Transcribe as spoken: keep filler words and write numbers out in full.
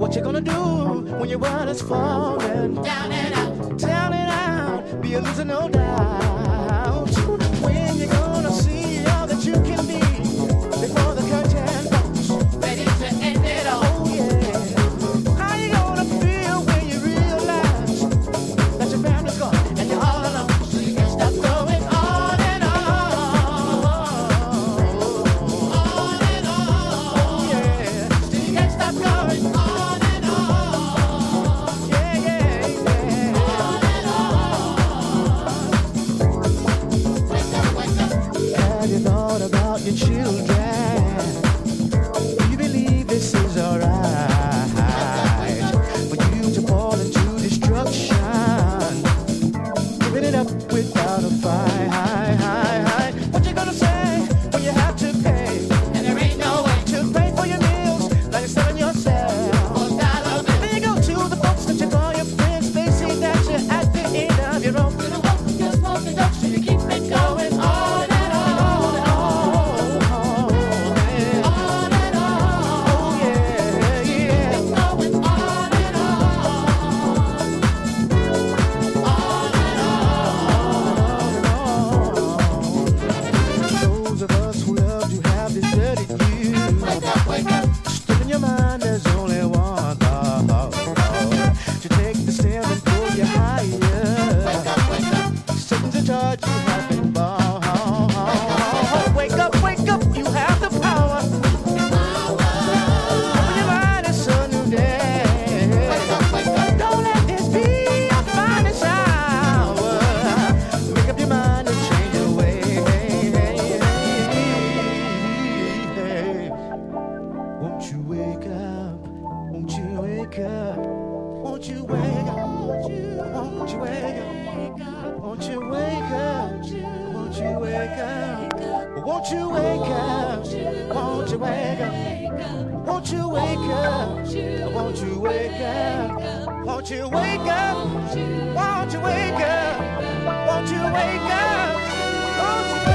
What you gonna do when your world is falling Down and out. down and out? Be a loser, no doubt. When you gonna see all that you can be before the curtain falls? Ready to end it all. Oh yeah. How you gonna feel when you realize that your family's gone and you're all alone? So you can't stop going on and on. On and on. Oh yeah. So you can't stop going on and on. Yeah, yeah, yeah. On and on. Wake up, wake up. Have you thought about your children? Do you believe this is alright for you to fall into destruction? Giving it up without a fight. What you gonna say when you have to pay And there ain't no way to pay for your meals like you're selling yourself? for dollar bill. Then you go to the folks that you call your friends. They see that you're at the end of your rope. To the work, you're smoking dope, so you keep it going on and on. On and on. Oh yeah, yeah. Going on and on. On and on. Those of us who loved you have deserted you. Wake up, wake up. Still in your mind, there's only one thought to take the stairs and pull you higher. Wake up, wake up. Satan's in charge, you have been born. Wake up, wake up, you have the power. Open your mind, it's a new day. Wake up, wake up. Don't let this be your finest hour. Make up your mind and change your way. Won't you wake up? Won't you wake up? Won't you wake up? Won't you wake up? Won't you wake up? Won't you wake up? Won't you wake up? Won't you wake up? Won't you wake up? Won't you wake up? Won't you wake up? Won't you wake up? Won't you wake up? Won't you wake up?